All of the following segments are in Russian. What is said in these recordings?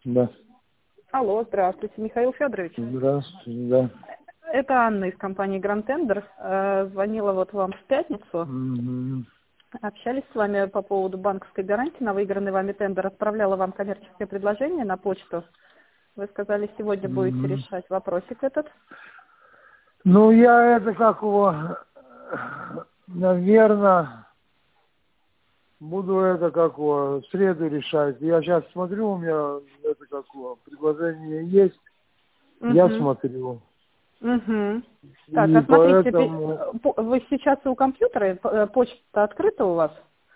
Да. Алло, здравствуйте, Михаил Федорович. Здравствуйте, да. Это Анна из компании Grand Tender. Звонила вот вам в пятницу. Мгм. Общались с вами по поводу банковской гарантии на выигранный вами тендер. Отправляла вам коммерческое предложение на почту. Вы сказали, сегодня будете Мгм. решать вопросик этот. Ну, я это как его, наверное, буду это как его, в среду решать. Я сейчас смотрю, у меня это как его, предложение есть, я Угу. смотрю. Угу. Так, И а смотрите, поэтому, вы сейчас у компьютера, почта открыта у вас?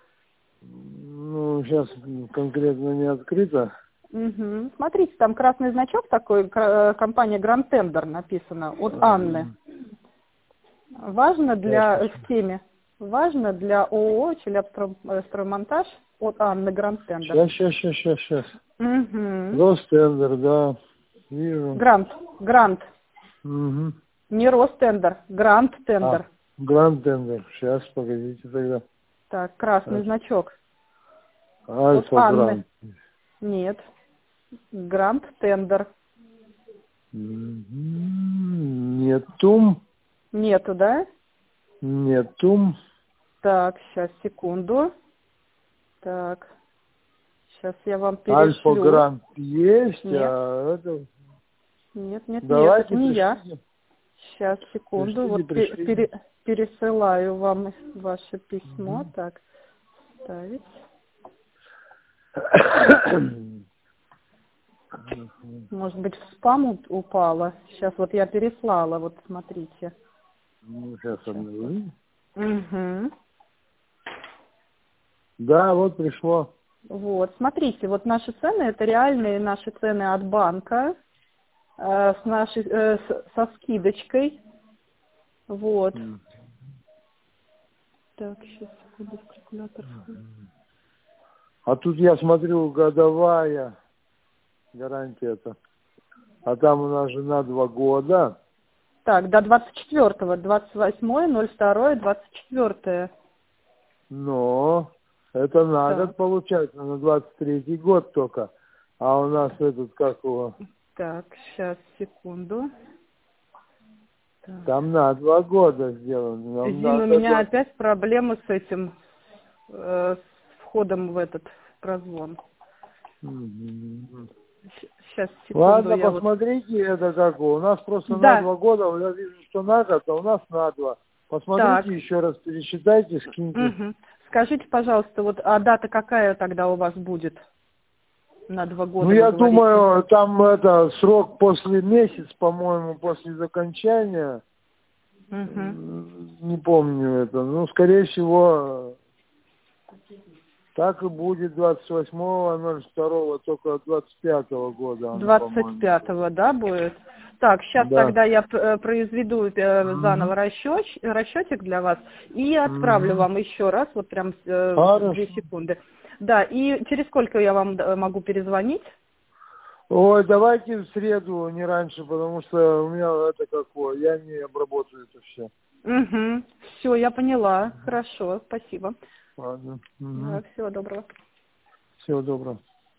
ну, сейчас конкретно не открыто. Угу. Смотрите, там красный значок такой, компания Grand Tender написано, от Анны. Важно для в теме. Важно для ООО «Челябстроймонтаж» от Анны Grand Tender. Сейчас. Угу. Ростендер, да, вижу. Грант. Угу. Не Ростендер, Грант А, Тендер. Гранд Тендер. Сейчас, погодите тогда. Так, красный значок. От Альфа Анны. Гранд. Нет. Грант Тендер. Нетум. Нету, да? Нетум. Так, сейчас, секунду. Так, сейчас я вам Альфа перешлю. Гранд есть, Нет, а это... нет, это Давайте не я. пришлите. Сейчас, секунду. Вот Пришлите. пересылаю вам ваше письмо. Мгм. Так, ставить. Может быть, в спам упало. Сейчас вот я переслала, вот смотрите. Ну, сейчас Сейчас. обновлю. Угу. Да, вот пришло. Вот, смотрите, вот наши цены, это реальные наши цены от банка, со скидочкой. Вот. М. Так, сейчас, секунду, в калькулятор. А тут я смотрю, годовая гарантия-то. А там у нас же на 2 года. Так, до 24-го, 28-е, 02-е, 24-е. Но это на Так, год получается, на 23-й год только. А у нас этот, как его, так, сейчас, секунду. Так. там на 2 года сделано. Нам Зин, у надо меня опять проблемы с этим, с входом в этот прозвон. Мгм. Сейчас, секунду, Ладно, я вот... посмотрите, это как его. У нас просто на Да, 2 года, я вижу, что на год, а у нас на 2. так. Посмотрите еще раз, пересчитайте, скиньте. Угу. Скажите, пожалуйста, вот, а дата какая тогда у вас будет? На 2 Ну, года, вы я говорите. думаю, там это срок после месяца, по-моему, после окончания. Угу. Не помню это. Ну, скорее всего, так и будет 28.02, только 25-го года оно, по-моему. 25-го, да, будет? Так, сейчас Да. тогда я произведу заново Мгм. расчетик для вас и отправлю Мгм. вам еще раз, вот прям 2 Хорошо. секунды. Да, и через сколько я вам могу перезвонить? Ой, давайте в среду, не раньше, потому что у меня это какое, я не обработаю это все. Угу. Все, я поняла. Хорошо, спасибо. Ладно. Да, всего доброго. Всего доброго.